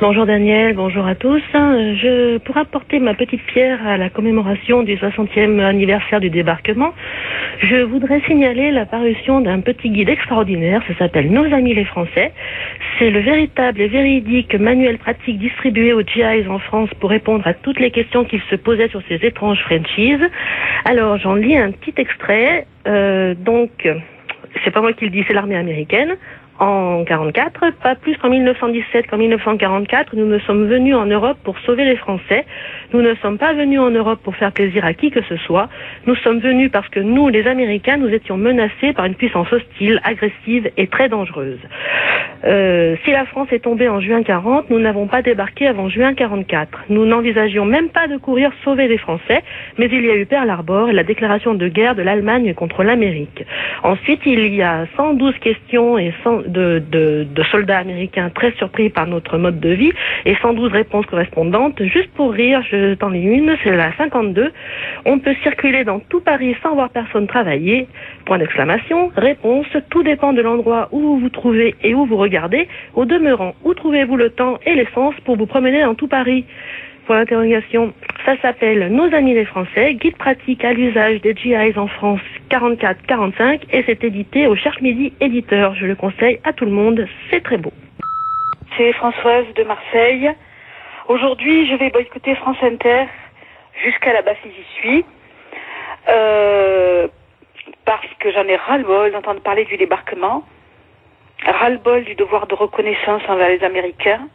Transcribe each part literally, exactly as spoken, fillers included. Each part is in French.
Bonjour Daniel, bonjour à tous. Je, pour apporter ma petite pierre à la commémoration du soixantième anniversaire du débarquement, je voudrais signaler la parution d'un petit guide extraordinaire, ça s'appelle Nos amis les Français. C'est le véritable et véridique manuel pratique distribué aux G Is en France pour répondre à toutes les questions qu'ils se posaient sur ces étranges franchises. Alors j'en lis un petit extrait, euh, donc c'est pas moi qui le dis, c'est l'armée américaine. En quarante-quatre, pas plus qu'en mille neuf cent dix-sept qu'en mille neuf cent quarante-quatre, nous ne sommes venus en Europe pour sauver les Français. Nous ne sommes pas venus en Europe pour faire plaisir à qui que ce soit. Nous sommes venus parce que nous, les Américains, nous étions menacés par une puissance hostile, agressive et très dangereuse. Euh, si la France est tombée en juin quarante, nous n'avons pas débarqué avant juin quarante-quatre. Nous n'envisagions même pas de courir sauver les Français, mais il y a eu Pearl Harbor et la déclaration de guerre de l'Allemagne contre l'Amérique. Ensuite, il y a cent douze questions et cent De, de, de soldats américains très surpris par notre mode de vie et cent douze réponses correspondantes. Juste pour rire, je t'en lis une, c'est la cinquante-deux. On peut circuler dans tout Paris sans voir personne travailler. Point d'exclamation. Réponse, tout dépend de l'endroit où vous vous trouvez et où vous regardez. Au demeurant, où trouvez-vous le temps et l'essence pour vous promener dans tout Paris? Point d'interrogation. Ça s'appelle Nos amis les Français, guide pratique à l'usage des G Is en France quarante-quatre quarante-cinq et c'est édité au Cherche Midi éditeur. Je le conseille à tout le monde, c'est très beau. C'est Françoise de Marseille. Aujourd'hui, je vais boycotter France Inter jusqu'à la base si j'y suis. Euh, parce que j'en ai ras-le-bol d'entendre parler du débarquement, ras-le-bol du devoir de reconnaissance envers les Américains.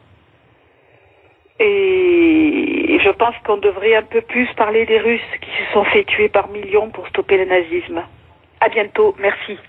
Et je pense qu'on devrait un peu plus parler des Russes qui se sont fait tuer par millions pour stopper le nazisme. À bientôt, merci.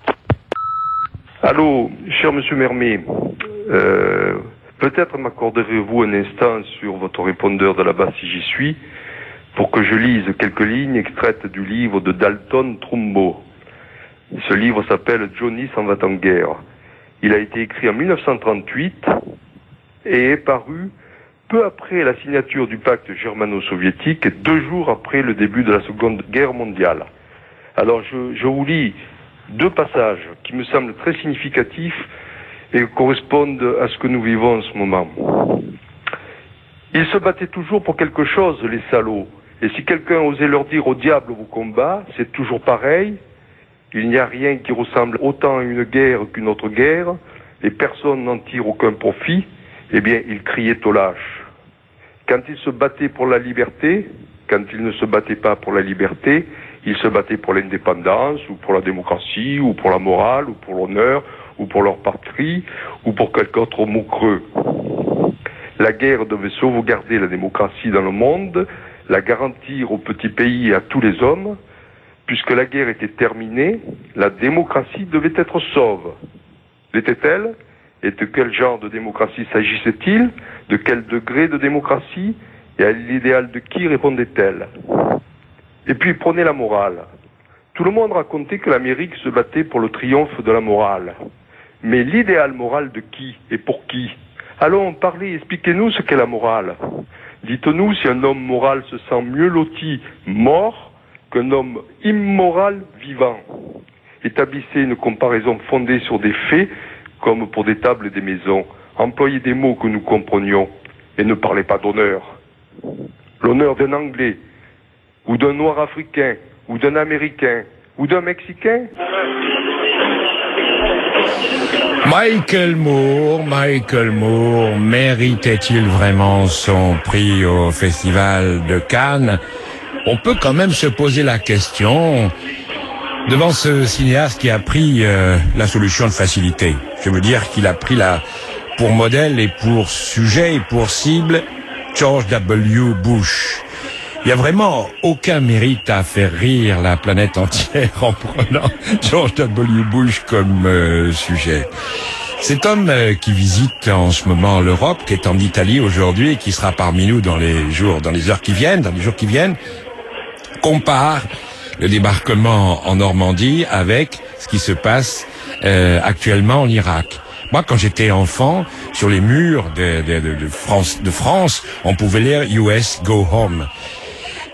Allô, cher monsieur Mermet, euh, peut-être m'accorderez-vous un instant sur votre répondeur de là-bas si j'y suis, pour que je lise quelques lignes extraites du livre de Dalton Trumbo. Ce livre s'appelle « Johnny s'en va en guerre ». Il a été écrit en mille neuf cent trente-huit et est paru peu après la signature du pacte germano-soviétique et deux jours après le début de la Seconde Guerre mondiale. Alors je, je vous lis deux passages qui me semblent très significatifs et correspondent à ce que nous vivons en ce moment. Ils se battaient toujours pour quelque chose, les salauds, et si quelqu'un osait leur dire au diable vos combats, c'est toujours pareil, il n'y a rien qui ressemble autant à une guerre qu'une autre guerre, et personne n'en tire aucun profit, eh bien, ils criaient au lâche. Quand ils se battaient pour la liberté, quand ils ne se battaient pas pour la liberté, ils se battaient pour l'indépendance, ou pour la démocratie, ou pour la morale, ou pour l'honneur, ou pour leur patrie, ou pour quelque autre mot creux. La guerre devait sauvegarder la démocratie dans le monde, la garantir aux petits pays et à tous les hommes. Puisque la guerre était terminée, la démocratie devait être sauve. L'était-elle ? Et de quel genre de démocratie s'agissait-il? De quel degré de démocratie? Et à l'idéal de qui répondait-elle? Et puis prenez la morale. Tout le monde racontait que l'Amérique se battait pour le triomphe de la morale. Mais l'idéal moral de qui et pour qui? Allons, parlez, expliquez-nous ce qu'est la morale. Dites-nous si un homme moral se sent mieux loti mort qu'un homme immoral vivant. Établissez une comparaison fondée sur des faits comme pour des tables et des maisons. Employez des mots que nous comprenions et ne parlez pas d'honneur. L'honneur d'un Anglais, ou d'un Noir africain, ou d'un Américain, ou d'un Mexicain. Michael Moore, Michael Moore, méritait-il vraiment son prix au Festival de Cannes? On peut quand même se poser la question devant ce cinéaste qui a pris euh, la solution de facilité. Je veux dire qu'il a pris la, pour modèle et pour sujet et pour cible George W. Bush. Il n'y a vraiment aucun mérite à faire rire la planète entière en prenant George W. Bush comme euh, sujet. Cet homme euh, qui visite en ce moment l'Europe, qui est en Italie aujourd'hui et qui sera parmi nous dans les jours, dans les heures qui viennent, dans les jours qui viennent, compare le débarquement en Normandie avec ce qui se passe euh, actuellement en Irak. Moi, quand j'étais enfant, sur les murs de, de, de, de, France, de France, on pouvait lire U S Go Home.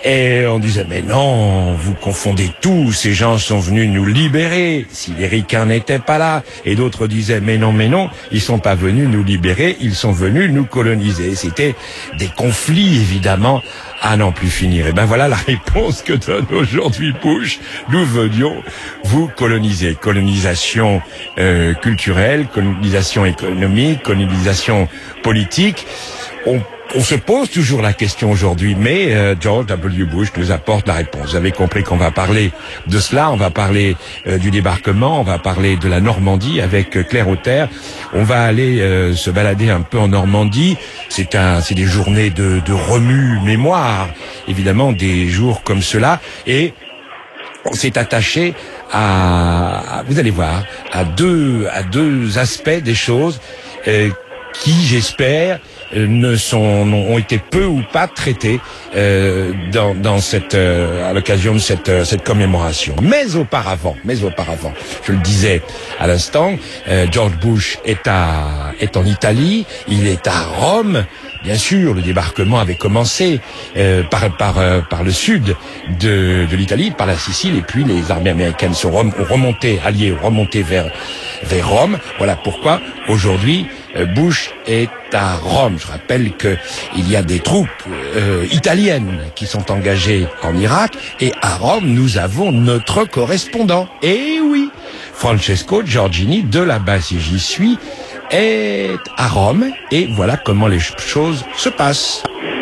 Et on disait, mais non, vous confondez tout, ces gens sont venus nous libérer, si les ricains n'étaient pas là. Et d'autres disaient, mais non, mais non, ils sont pas venus nous libérer, ils sont venus nous coloniser. C'était des conflits, évidemment, à n'en plus finir. Et ben voilà la réponse que donne aujourd'hui Bush. Nous venions vous coloniser. Colonisation euh, culturelle, colonisation économique, colonisation politique. On On se pose toujours la question aujourd'hui, mais euh, George W. Bush nous apporte la réponse. Vous avez compris qu'on va parler de cela, on va parler euh, du débarquement, on va parler de la Normandie avec euh, Claire Auter. On va aller euh, se balader un peu en Normandie. C'est un, c'est des journées de, de remue-mémoire, évidemment, des jours comme cela. Et on s'est attaché à, à, vous allez voir, à deux, à deux aspects des choses euh, qui, j'espère, ne sont ont été peu ou pas traités euh, dans, dans cette euh, à l'occasion de cette euh, cette commémoration. Mais auparavant, mais auparavant, je le disais à l'instant, euh, George Bush est à est en Italie, il est à Rome. Bien sûr, le débarquement avait commencé euh, par par euh, par le sud de de l'Italie, par la Sicile, et puis les armées américaines sont rem, ont remonté, alliées, ont remonté vers vers Rome. Voilà pourquoi aujourd'hui Bush est à Rome. Je rappelle que il y a des troupes euh, italiennes qui sont engagées en Irak, et à Rome nous avons notre correspondant. Et oui, Francesco Giorgini de là-bas, si j'y suis, est à Rome, et voilà comment les choses se passent.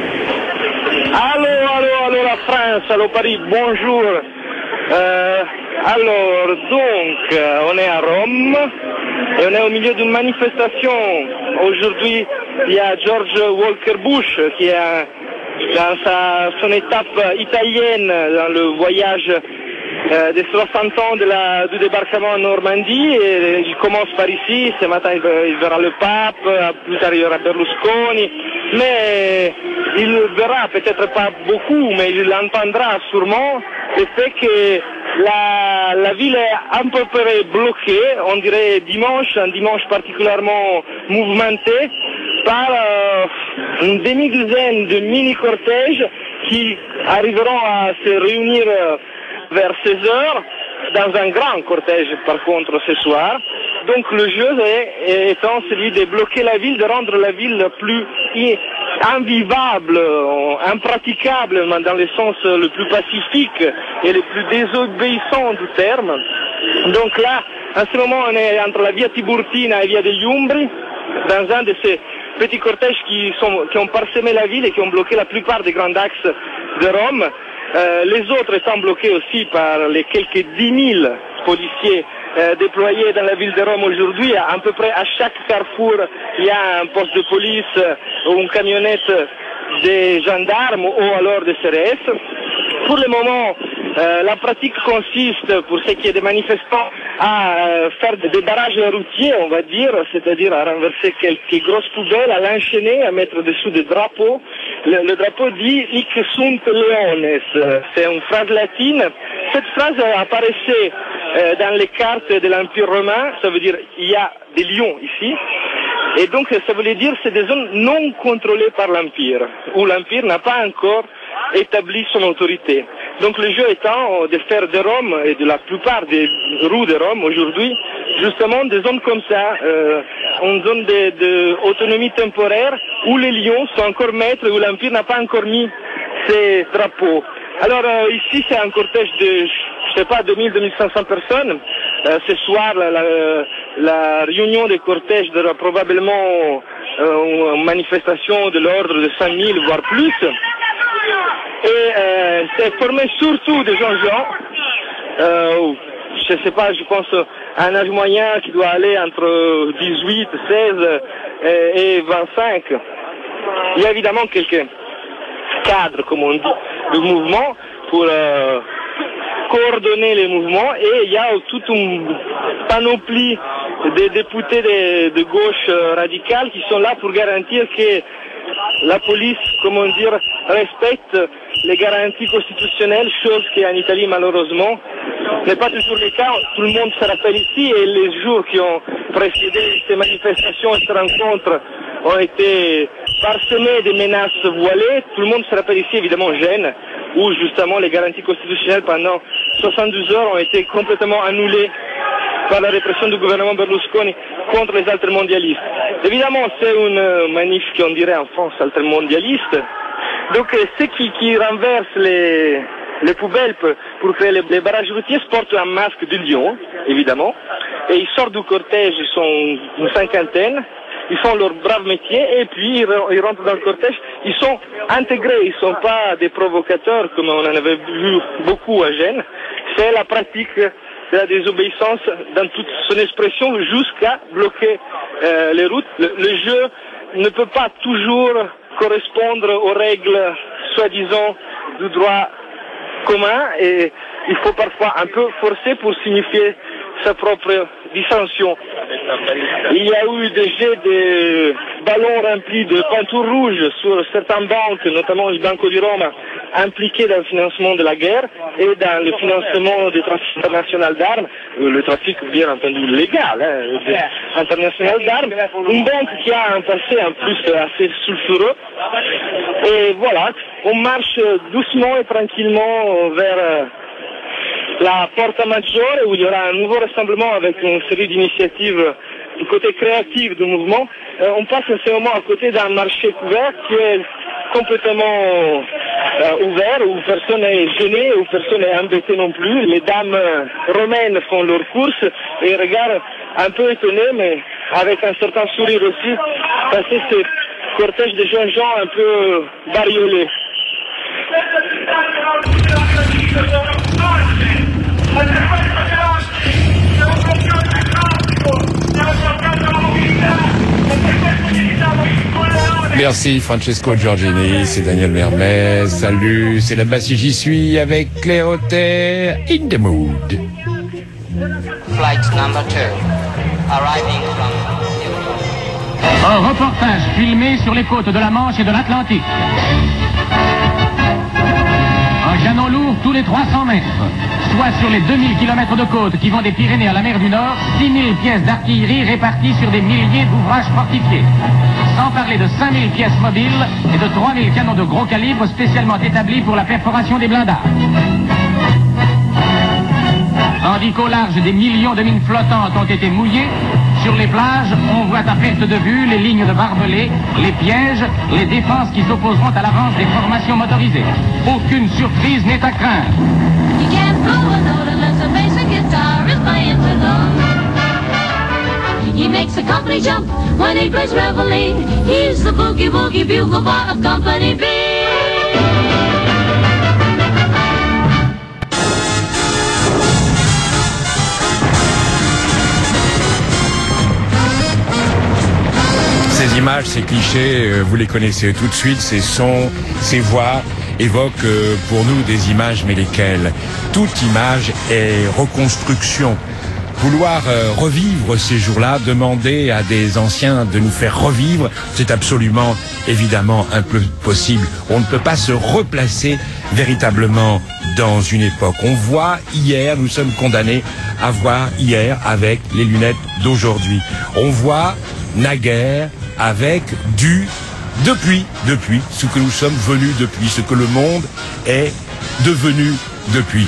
Allô, allô, allô la France, allô Paris, bonjour. Euh, alors, donc, on est à Rome, et on est au milieu d'une manifestation. Aujourd'hui, il y a George Walker Bush qui est dans sa, son étape italienne dans le voyage euh, des soixante ans de la, du débarquement en Normandie. Et il commence par ici, ce matin il, il verra le pape, plus tard il y aura Berlusconi, mais il verra peut-être pas beaucoup, mais il entendra sûrement le fait que la, la ville est à peu près bloquée, on dirait dimanche, un dimanche particulièrement mouvementé, par euh, une demi-douzaine de mini-cortèges qui arriveront à se réunir euh, vers seize heures dans un grand cortège par contre ce soir. Donc le jeu est, étant celui de bloquer la ville, de rendre la ville plus invivable, impraticable dans le sens le plus pacifique et le plus désobéissant du terme. Donc là, en ce moment, on est entre la via Tiburtina et via degli Umbri, dans un de ces petits cortèges qui, sont, qui ont parsemé la ville et qui ont bloqué la plupart des grands axes de Rome. Euh, les autres étant bloqués aussi par les quelques dix mille policiers euh, déployés dans la ville de Rome aujourd'hui. À peu près à chaque carrefour, il y a un poste de police euh, ou une camionnette des gendarmes ou alors des C R S. Pour le moment, euh, la pratique consiste, pour ce qui est des manifestants, à euh, faire des barrages routiers, on va dire, c'est-à-dire à renverser quelques grosses poubelles, à l'enchaîner, à mettre dessous des drapeaux. Le, le drapeau dit « Hic sunt leones », c'est une phrase latine. Cette phrase apparaissait euh, dans les cartes de l'Empire romain, ça veut dire il y a des lions ici. Et donc ça voulait dire c'est des zones non contrôlées par l'Empire, où l'Empire n'a pas encore établi son autorité. Donc le jeu étant de faire de Rome et de la plupart des rues de Rome aujourd'hui, justement des zones comme ça, euh, une zone d'autonomie temporaire où les lions sont encore maîtres, où l'Empire n'a pas encore mis ses drapeaux. Alors euh, ici c'est un cortège de, je sais pas, deux mille à deux mille cinq cents personnes. Euh, ce soir, la, la, la réunion des cortèges sera probablement euh, une manifestation de l'ordre de cinq mille, voire plus. Et euh, c'est formé surtout des gens gens, euh, je sais pas, je pense à un âge moyen qui doit aller entre dix-huit, seize et, et vingt-cinq. Il y a évidemment quelques cadres, comme on dit, du mouvement pour euh, coordonner les mouvements, et il y a toute une panoplie de députés de, de gauche euh, radicale qui sont là pour garantir que la police, comment dire, respecte les garanties constitutionnelles, chose qui en Italie malheureusement n'est pas toujours le cas. Tout le monde se rappelle ici, et les jours qui ont précédé ces manifestations, ces rencontres ont été parsemés de menaces voilées. Tout le monde se rappelle ici évidemment Gênes, où justement les garanties constitutionnelles pendant soixante-douze heures ont été complètement annulées par la répression du gouvernement Berlusconi contre les altermondialistes. Évidemment, c'est une manif qu'on dirait en France altermondialiste. Donc ceux qui, qui renversent les, les poubelles pour créer les, les barrages routiers portent un masque de lion, évidemment, et ils sortent du cortège, ils sont une cinquantaine, ils font leur brave métier et puis ils rentrent dans le cortège, ils sont intégrés, ils ne sont pas des provocateurs comme on en avait vu beaucoup à Gênes, c'est la pratique de la désobéissance dans toute son expression jusqu'à bloquer euh, les routes. Le, le jeu ne peut pas toujours correspondre aux règles soi-disant du droit commun et il faut parfois un peu forcer pour signifier sa propre dissension. Il y a eu des jets de ballons remplis de peinture rouge sur certaines banques, notamment le Banco di Roma, impliquées dans le financement de la guerre et dans le financement du trafic international d'armes, le trafic bien entendu légal, hein, international d'armes, une banque qui a un passé en plus assez sulfureux. Et voilà, on marche doucement et tranquillement vers la Porta Maggiore où il y aura un nouveau rassemblement avec une série d'initiatives du côté créatif du mouvement. Euh, on passe en ce moment à côté d'un marché couvert qui est complètement euh, ouvert, où personne n'est gêné, où personne n'est embêté non plus. Les dames euh, romaines font leurs courses et regardent un peu étonnés, mais avec un certain sourire aussi, passer ce cortège de jeunes gens un peu bariolés. Merci Francesco Giorgini, c'est Daniel Mermet. Salut, c'est la Bassi J'y suis avec Claire Auter, In the Mood. Flight number two, arriving from... Un reportage filmé sur les côtes de la Manche et de l'Atlantique. Un canon lourd tous les trois cents mètres, soit sur les deux mille kilomètres de côte qui vont des Pyrénées à la mer du Nord, six mille pièces d'artillerie réparties sur des milliers d'ouvrages fortifiés. Sans parler de cinq mille pièces mobiles et de trois mille canons de gros calibre spécialement établis pour la perforation des blindages. Tandis qu'au large des millions de mines flottantes ont été mouillées, sur les plages, on voit à perte de vue les lignes de barbelés, les pièges, les défenses qui s'opposeront à l'avance des formations motorisées. Aucune surprise n'est à craindre. You can't blow a note unless a basic guitar is playing with them. He makes the company jump when he plays reveille. He's the boogie woogie bugle boy of Company B. Ces images, ces clichés, vous les connaissez tout de suite, ces sons, ces voix évoquent pour nous des images, mais lesquelles? Toute image est reconstruction. Vouloir revivre ces jours-là, demander à des anciens de nous faire revivre, c'est absolument, évidemment, impossible. On ne peut pas se replacer véritablement dans une époque. On voit hier, nous sommes condamnés à voir hier avec les lunettes d'aujourd'hui. On voit naguère avec du depuis, depuis, ce que nous sommes venus depuis, ce que le monde est devenu depuis.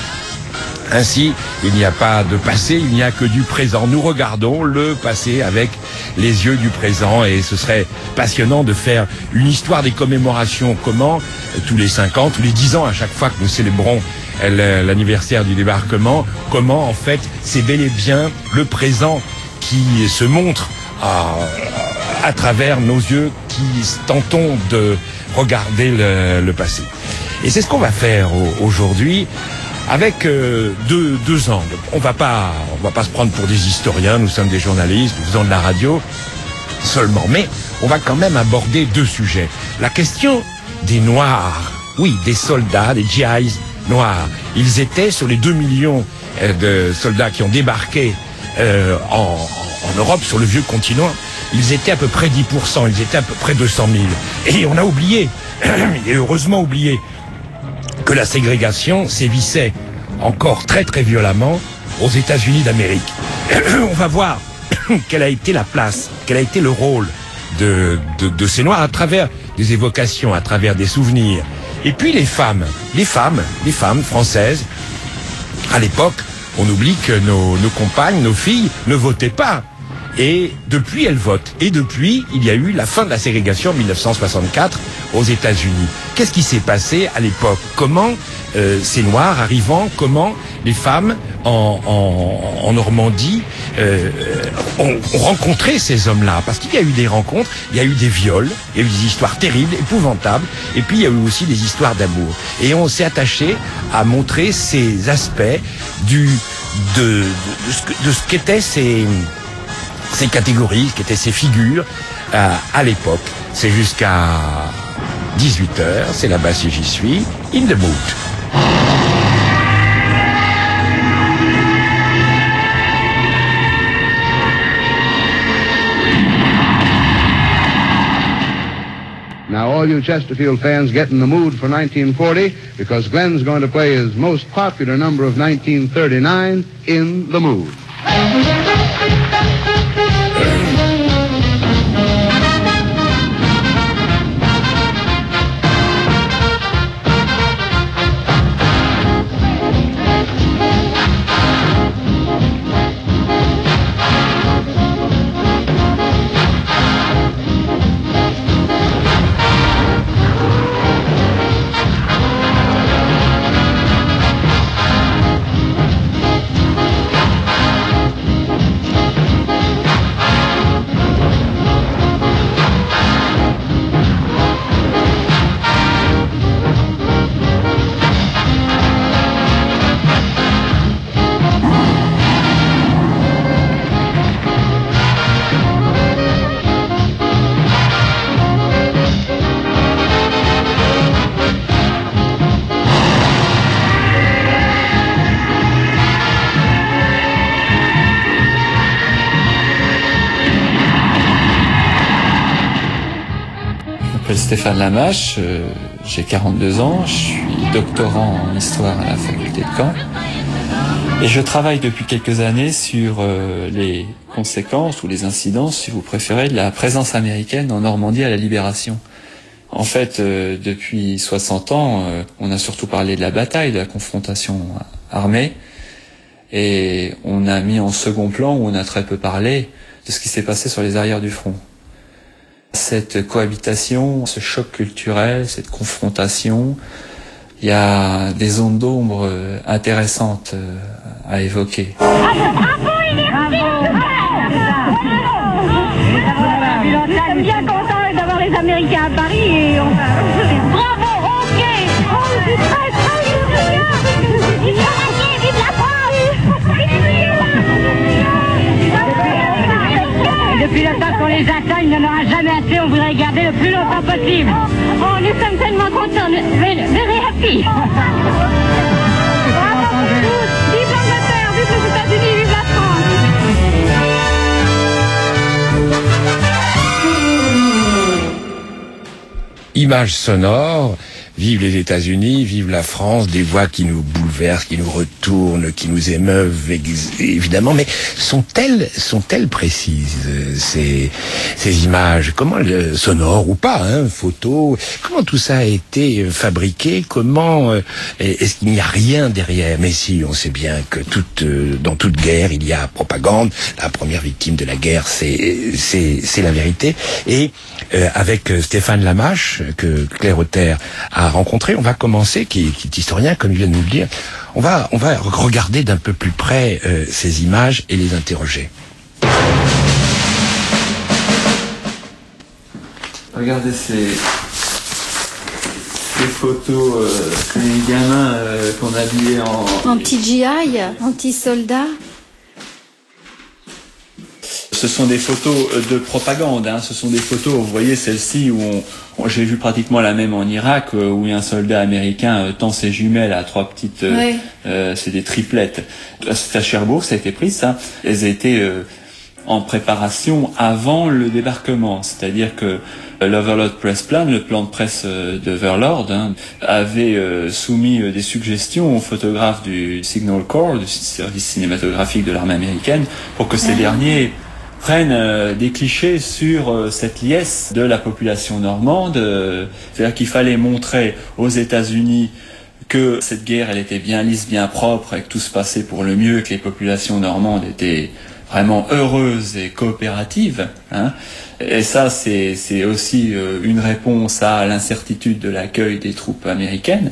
Ainsi, il n'y a pas de passé, il n'y a que du présent. Nous regardons le passé avec les yeux du présent et ce serait passionnant de faire une histoire des commémorations. Comment, tous les cinq ans, tous les dix ans, à chaque fois que nous célébrons l'anniversaire du débarquement, comment en fait c'est bel et bien le présent qui se montre à, à travers nos yeux qui tentons de regarder le, le passé. Et c'est ce qu'on va faire aujourd'hui. Avec euh, deux, deux angles. On va pas, on va pas se prendre pour des historiens. Nous sommes des journalistes, nous faisons de la radio seulement. Mais on va quand même aborder deux sujets. La question des Noirs. Oui, des soldats, des G Is noirs. Ils étaient sur les deux millions de soldats qui ont débarqué euh, en, en Europe, sur le vieux continent. Ils étaient à peu près dix pour cent. Ils étaient à peu près deux cent mille. Et on a oublié, et heureusement oublié, que la ségrégation sévissait encore très très violemment aux États-Unis d'Amérique. On va voir quelle a été la place, quel a été le rôle de, de, de ces Noirs à travers des évocations, à travers des souvenirs Et puis les femmes, les femmes, les femmes françaises, à l'époque, on oublie que nos, nos compagnes, nos filles ne votaient pas. Et depuis, elles votent. Et depuis, il y a eu la fin de la ségrégation en mille neuf cent soixante-quatre aux États-Unis. Qu'est-ce qui s'est passé à l'époque? Comment euh, ces Noirs arrivant, comment les femmes en, en, en Normandie euh, ont, ont rencontré ces hommes-là? Parce qu'il y a eu des rencontres, il y a eu des viols, il y a eu des histoires terribles, épouvantables, et puis il y a eu aussi des histoires d'amour. Et on s'est attaché à montrer ces aspects du de, de, de ce, de ce qu'étaient ces ces catégories, qui étaient ces figures euh, à l'époque. C'est jusqu'à dix-huit heures, c'est là-bas si j'y suis, in the mood. Now all you Chesterfield fans get in the mood for nineteen forty because Glenn's going to play his most popular number of nineteen thirty-nine, In the Mood. Je m'appelle Stéphane Lamache, euh, j'ai quarante-deux ans, je suis doctorant en histoire à la faculté de Caen et je travaille depuis quelques années sur euh, les conséquences ou les incidences, si vous préférez, de la présence américaine en Normandie à la Libération. En fait, euh, depuis soixante ans, euh, on a surtout parlé de la bataille, de la confrontation armée, et on a mis en second plan, où on a très peu parlé, de ce qui s'est passé sur les arrières du front. Cette cohabitation, ce choc culturel, cette confrontation, il y a des zones d'ombre intéressantes à évoquer. On est bien content d'avoir les Américains à Paris et on va... Bravo, ok. Oh, c'est très, très bien. Vive la France. Depuis le temps qu'on les attend, il n'en aura jamais assez, on voudrait les garder le plus longtemps possible. Oh, nous sommes tellement contents, very, very happy. Bravo pour tous. Vive l'Angleterre, vive les États-Unis, vive la France. Images sonores, vive les États-Unis, vive la France, des voix qui nous bouleversent, qui nous retournent, qui nous émeuvent, évidemment, mais sont-elles sont-elles précises, ces, ces images? Comment, sonores ou pas, hein, photos, comment tout ça a été fabriqué? Comment, est-ce qu'il n'y a rien derrière? Mais si, on sait bien que toute, dans toute guerre, il y a propagande. La première victime de la guerre, c'est, c'est, c'est la vérité. Et euh, avec Stéphane Lamache, que Claire Auter a rencontré, on va commencer, qui, qui est historien, comme il vient de nous le dire, on va, on va regarder d'un peu plus près euh, ces images et les interroger. Regardez ces, ces photos, euh, les gamins euh, qu'on a habillés en... En petit G I, en petit soldat. Ce sont des photos de propagande, hein. Ce sont des photos, vous voyez celle-ci où on, on, j'ai vu pratiquement la même en Irak, euh, où un soldat américain euh, tend ses jumelles à trois petites, euh, ouais. euh, c'est des triplettes. C'est à Cherbourg, ça a été pris ça. Elles étaient euh, en préparation avant le débarquement, c'est-à-dire que euh, l'Overlord Press Plan, le plan de presse euh, de Overlord, hein, avait euh, soumis euh, des suggestions aux photographes du Signal Corps, du service cinématographique de l'armée américaine, pour que ces ouais. derniers prennent euh, des clichés sur euh, cette liesse de la population normande. Euh, c'est-à-dire qu'il fallait montrer aux États-Unis que cette guerre, elle était bien lisse, bien propre, et que tout se passait pour le mieux, que les populations normandes étaient vraiment heureuses et coopératives. Hein. Et ça, c'est, c'est aussi euh, une réponse à l'incertitude de l'accueil des troupes américaines.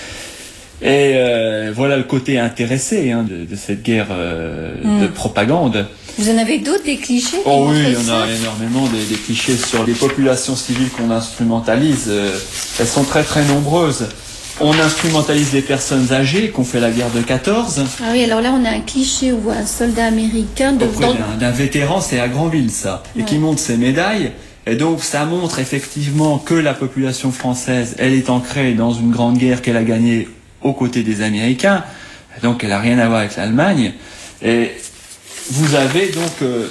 Et euh, voilà le côté intéressé hein, de, de cette guerre euh, mmh. de propagande. Vous en avez d'autres, des clichés? Oh oui, il y en a énormément, des, des clichés sur les populations civiles qu'on instrumentalise. Euh, elles sont très très nombreuses. On instrumentalise les personnes âgées qui ont fait la guerre de quatorze. Ah oui, alors là on a un cliché où un soldat américain devant... D'un, d'un vétéran, c'est à Granville ça, et ouais. qui monte ses médailles. Et donc ça montre effectivement que la population française, elle est ancrée dans une grande guerre qu'elle a gagnée aux côtés des Américains. Et donc elle n'a rien à voir avec l'Allemagne. Et vous avez donc euh,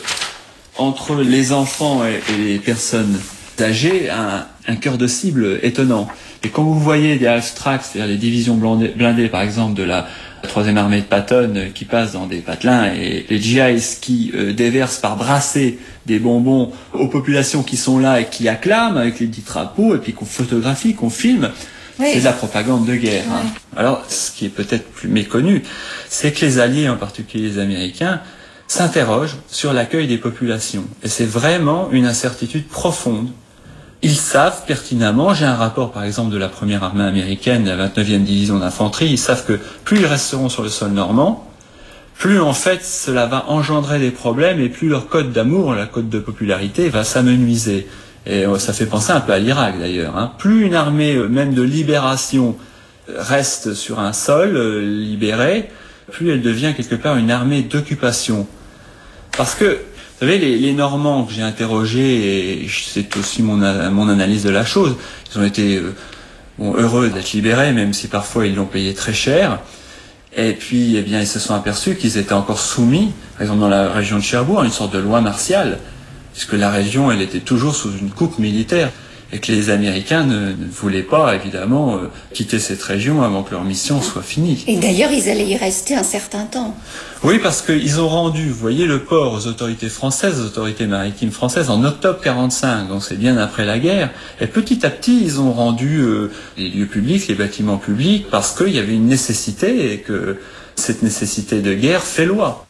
entre les enfants et, et les personnes âgées un, un cœur de cible étonnant. Et quand vous voyez des half-tracks, c'est-à-dire les divisions blindées, blindées par exemple de la troisième armée de Patton euh, qui passent dans des patelins et les G Is qui euh, déversent par brassées des bonbons aux populations qui sont là et qui acclament avec les dix drapeaux et puis qu'on photographie, qu'on filme, oui. c'est de la propagande de guerre. Oui. Hein. Alors, ce qui est peut-être plus méconnu, c'est que les Alliés, en particulier les Américains, s'interrogent sur l'accueil des populations. Et c'est vraiment une incertitude profonde. Ils savent pertinemment, j'ai un rapport par exemple de la première armée américaine, la vingt-neuvième division d'infanterie, ils savent que plus ils resteront sur le sol normand, plus en fait cela va engendrer des problèmes et plus leur cote d'amour, la cote de popularité va s'amenuiser. Et ça fait penser un peu à l'Irak d'ailleurs. Hein. Plus une armée même de libération reste sur un sol euh, libéré, plus elle devient quelque part une armée d'occupation. Parce que vous savez, les, les Normands que j'ai interrogés, et c'est aussi mon, mon analyse de la chose, ils ont été euh, bon, heureux d'être libérés, même si parfois ils l'ont payé très cher. Et puis, eh bien, ils se sont aperçus qu'ils étaient encore soumis, par exemple dans la région de Cherbourg, à une sorte de loi martiale, puisque la région, elle était toujours sous une coupe militaire, et que les Américains ne, ne voulaient pas, évidemment, euh, quitter cette région avant que leur mission soit finie. Et d'ailleurs, ils allaient y rester un certain temps. Oui, parce qu'ils ont rendu, vous voyez, le port aux autorités françaises, aux autorités maritimes françaises, en octobre quarante-cinq, donc c'est bien après la guerre. Et petit à petit, ils ont rendu euh, les lieux publics, les bâtiments publics, parce qu'il y avait une nécessité, et que cette nécessité de guerre fait loi.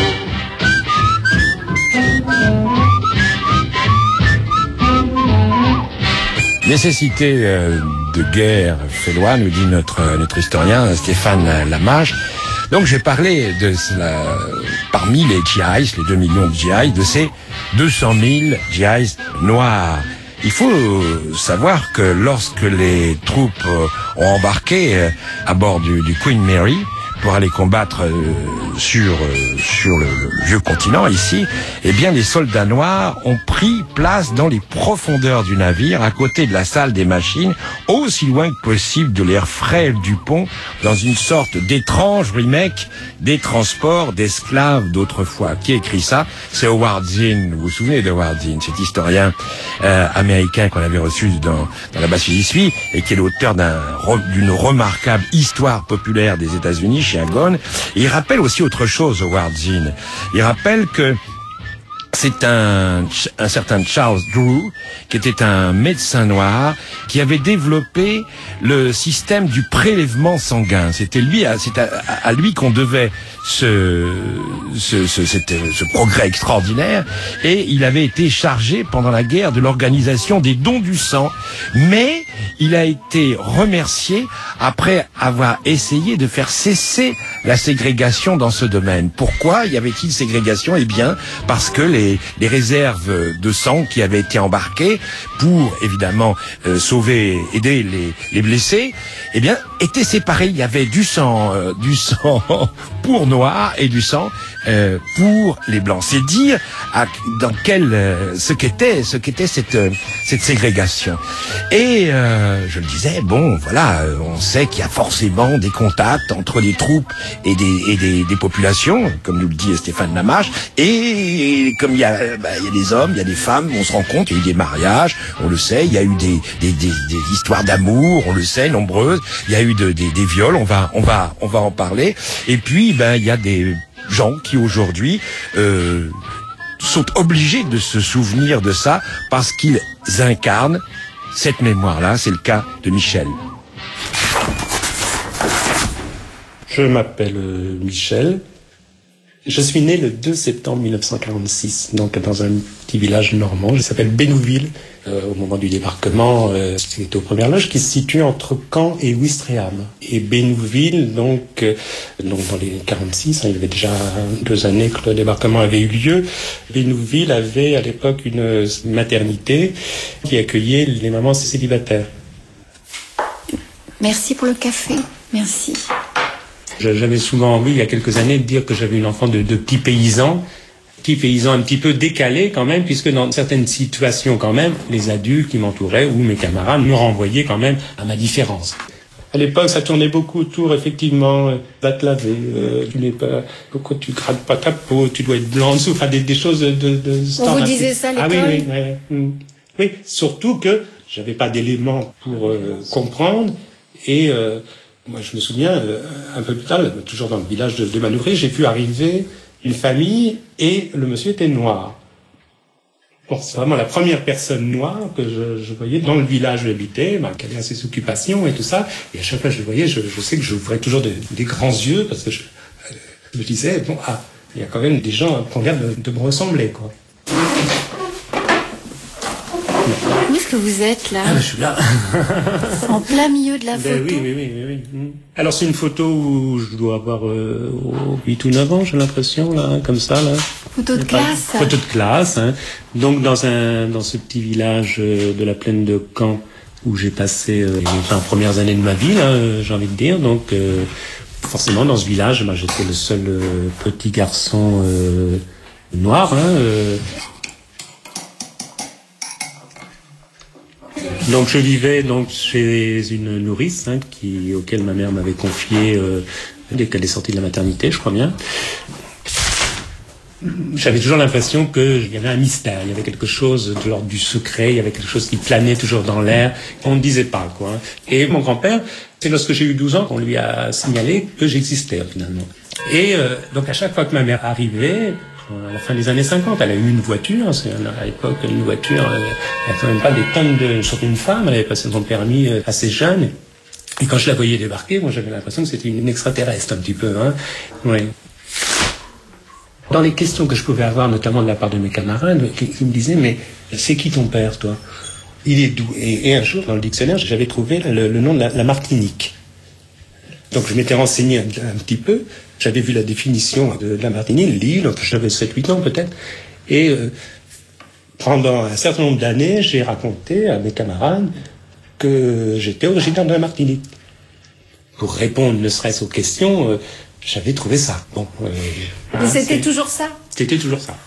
Nécessité euh, de guerre fait loi, nous dit notre, notre historien Stéphane Lamache. Donc j'ai parlé de cela, parmi les G Is, les deux millions de G I, de ces deux cent mille G Is noirs. Il faut savoir que lorsque les troupes ont embarqué à bord du, du Queen Mary pour aller combattre euh, sur euh, sur le, le vieux continent ici, eh bien les soldats noirs ont pris place dans les profondeurs du navire, à côté de la salle des machines, aussi loin que possible de l'air frais du pont, dans une sorte d'étrange remake des transports d'esclaves d'autrefois. Qui écrit ça? C'est Howard Zinn. Vous vous souvenez de Howard Zinn, cet historien euh, américain qu'on avait reçu dans, dans la basse-Philippie et qui est l'auteur d'un, d'une remarquable histoire populaire des États-Unis, chez Agone. Et il rappelle aussi autre chose, Howard Zinn. Il rappelle que c'est un, un certain Charles Drew, qui était un médecin noir, qui avait développé le système du prélèvement sanguin. C'était lui, c'est à, à lui qu'on devait ce, ce, ce, cette, ce progrès extraordinaire. Et il avait été chargé pendant la guerre de l'organisation des dons du sang. Mais il a été remercié après avoir essayé de faire cesser la ségrégation dans ce domaine. Pourquoi y avait-il ségrégation? Eh bien, parce que les, les réserves de sang qui avaient été embarquées pour, évidemment, euh, sauver, aider les, les blessés, eh bien, étaient séparées. Il y avait du sang, euh, du sang pour noirs et du sang euh, pour les blancs. C'est dire à, dans quel euh, ce qu'était ce qu'était cette euh, cette ségrégation. Et euh, je le disais, bon, voilà, on sait qu'il y a forcément des contacts entre les troupes et des et des, des populations, comme nous le dit Stéphane Lamache. Et comme il y a bah, il y a des hommes, il y a des femmes, on se rend compte, il y a eu des mariages, on le sait, il y a eu des des des, des histoires d'amour, on le sait, nombreuses. Il y a eu de, des des viols, on va on va on va en parler. Et puis ben il y a des gens qui aujourd'hui euh, sont obligés de se souvenir de ça parce qu'ils incarnent cette mémoire-là. C'est le cas de Michel. Je m'appelle Michel. Je suis né le deux septembre mille neuf cent quarante-six, donc dans un petit village normand, qui s'appelle Bénouville. Euh, au moment du débarquement, euh, c'était aux premières loges, qui se situe entre Caen et Ouistreham. Et Bénouville, donc, euh, donc dans les quarante-six, hein, il y avait déjà deux années que le débarquement avait eu lieu, Bénouville avait à l'époque une maternité qui accueillait les mamans célibataires. Merci pour le café. Merci. J'avais souvent envie, il y a quelques années, de dire que j'avais une enfant de, de petit paysan, petit paysan un petit peu décalé quand même, puisque dans certaines situations quand même, les adultes qui m'entouraient ou mes camarades me renvoyaient quand même à ma différence. À l'époque, ça tournait beaucoup autour, effectivement, euh, va te laver, euh, tu n'es pas, pourquoi tu grattes pas ta peau, tu dois être blanc en dessous, enfin des, des choses de, de, de On vous disait ça à l'école? Ah oui, oui, oui, oui. Oui, surtout que j'avais pas d'éléments pour euh, comprendre et euh, moi, je me souviens, euh, un peu plus tard, toujours dans le village de, de Manouvré, j'ai vu arriver une famille et le monsieur était noir. Bon, c'est vraiment la première personne noire que je, je voyais dans le village où j'habitais, bah, qui avait ses occupations et tout ça. Et à chaque fois que je le voyais, je, je sais que j'ouvrais toujours de, des grands yeux parce que je, euh, je me disais, bon, ah, il y a quand même des gens qui ont l'air de, de me ressembler, quoi. Où est-ce que vous êtes là? Ah, ben, je suis là. En plein milieu de la ben, photo. Oui, oui, oui, oui, oui. Alors c'est une photo où je dois avoir euh, huit ou neuf ans, j'ai l'impression, là, hein, comme ça, là. Photo de classe. Photo de classe, hein. Donc dans un dans ce petit village euh, de la plaine de Caen où j'ai passé euh, les vingt premières années de ma vie, là, euh, j'ai envie de dire. Donc euh, forcément dans ce village, ben, j'étais le seul euh, petit garçon euh, noir, hein. Euh, Donc je vivais donc chez une nourrice hein, qui, auquel ma mère m'avait confié euh, dès qu'elle est sortie de la maternité, je crois bien. J'avais toujours l'impression qu'il y avait un mystère, il y avait quelque chose de l'ordre du secret, il y avait quelque chose qui planait toujours dans l'air, on ne disait pas quoi. Et mon grand-père, c'est lorsque j'ai eu douze ans qu'on lui a signalé que j'existais finalement. Et euh, donc à chaque fois que ma mère arrivait, à la fin des années cinquante, elle a eu une voiture, c'est à l'époque une voiture, elle n'avait quand même pas des tonnes de... Surtout une femme, elle avait passé son permis assez jeune, et quand je la voyais débarquer, moi j'avais l'impression que c'était une extraterrestre un petit peu, hein. Oui. Dans les questions que je pouvais avoir, notamment de la part de mes camarades, qui me disaient, mais c'est qui ton père, toi? Il est d'où? et, et un jour, dans le dictionnaire, j'avais trouvé le, le nom de la, la Martinique. Donc je m'étais renseigné un, un petit peu, j'avais vu la définition de la Martinique, l'île, j'avais sept huit ans peut-être, et euh, pendant un certain nombre d'années, j'ai raconté à mes camarades que j'étais originaire de la Martinique. Pour répondre ne serait-ce aux questions, euh, j'avais trouvé ça. Bon, euh, Et c'était toujours ça? C'était toujours ça.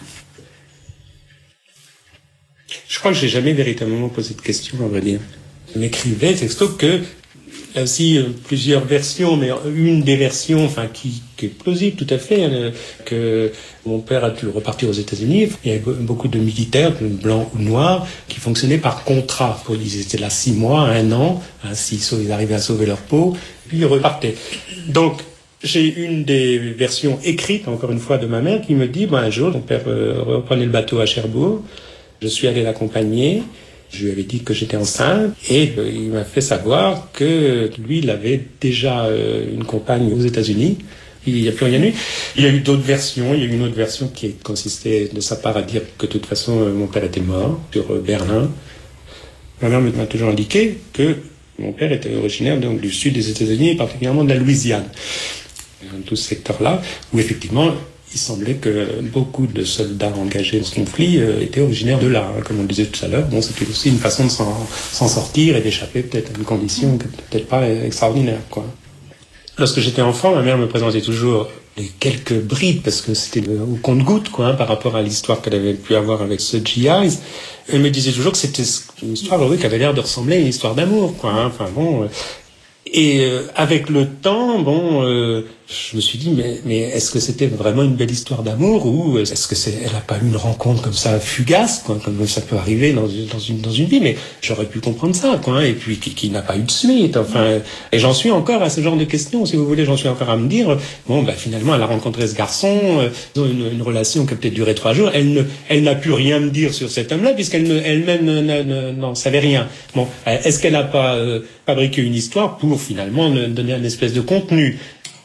Je crois que j'ai jamais véritablement posé de questions, on va dire. Je m'écrivais texto que il y a aussi euh, plusieurs versions, mais une des versions, enfin, qui, qui est plausible tout à fait, hein, que mon père a dû repartir aux États-Unis. Il y avait beaucoup de militaires, blancs ou noirs, qui fonctionnaient par contrat. Pour, ils étaient là six mois, un an, hein, s'ils ils arrivaient à sauver leur peau, puis ils repartaient. Donc, j'ai une des versions écrites, encore une fois, de ma mère, qui me dit, ben, un jour, mon père euh, reprenait le bateau à Cherbourg, je suis allé l'accompagner. Je lui avais dit que j'étais enceinte et euh, il m'a fait savoir que lui, il avait déjà euh, une compagne aux États-Unis. Il n'y a plus rien eu. Il y a eu d'autres versions. Il y a eu une autre version qui consistait de sa part à dire que de toute façon, euh, mon père était mort sur euh, Berlin. Ma mère m'a toujours indiqué que mon père était originaire donc, du sud des États-Unis et particulièrement de la Louisiane. Dans tout ce secteur-là, où effectivement, il semblait que beaucoup de soldats engagés dans ce conflit euh, étaient originaires de là, hein, comme on le disait tout à l'heure. Bon, c'était aussi une façon de s'en, s'en sortir et d'échapper peut-être à une condition peut-être pas extraordinaire, quoi. Lorsque j'étais enfant, ma mère me présentait toujours les quelques bribes, parce que c'était au compte-gouttes, quoi, hein, par rapport à l'histoire qu'elle avait pu avoir avec ce G Is. Elle me disait toujours que c'était une histoire oui, qui avait l'air de ressembler à une histoire d'amour, quoi. Hein. Enfin bon. Euh, Et euh, avec le temps, bon, euh, je me suis dit, mais, mais est-ce que c'était vraiment une belle histoire d'amour ou est-ce que c'est, elle a pas eu une rencontre comme ça fugace, quoi, comme ça peut arriver dans une dans une dans une vie, mais j'aurais pu comprendre ça, quoi. Et puis qui, qui n'a pas eu de suite. Enfin, et j'en suis encore à ce genre de questions, si vous voulez, j'en suis encore à me dire, bon, bah finalement, elle a rencontré ce garçon, euh, ils ont une, une relation qui a peut-être duré trois jours. Elle ne, elle n'a pu rien me dire sur cet homme-là puisqu'elle ne, elle-même n'en savait rien. Bon, est-ce qu'elle n'a pas euh, fabriqué une histoire pour finalement donner une espèce de contenu?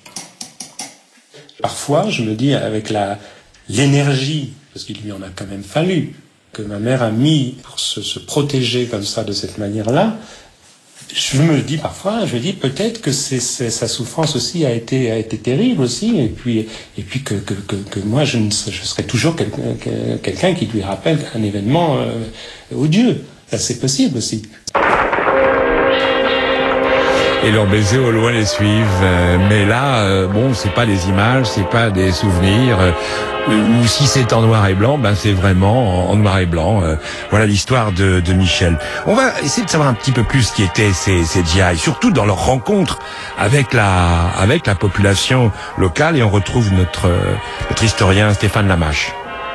Parfois, je me dis, avec la l'énergie, parce qu'il lui en a quand même fallu, que ma mère a mis pour se, se protéger comme ça, de cette manière-là, je me dis parfois, je me dis peut-être que c'est, c'est, sa souffrance aussi a été, a été terrible aussi, et puis, et puis que, que, que, que moi, je, ne, je serai toujours quelqu'un, quelqu'un qui lui rappelle un événement euh, odieux. Ça, c'est possible aussi. Et leurs baisers au loin les suivent. Euh, mais là, euh, bon, c'est pas des images, c'est pas des souvenirs. Euh, ou si c'est en noir et blanc, ben c'est vraiment en, en noir et blanc. Euh, voilà l'histoire de, de Michel. On va essayer de savoir un petit peu plus ce qui étaient ces, ces G I, surtout dans leur rencontre avec la, avec la population locale. Et on retrouve notre, notre historien Stéphane Lamache.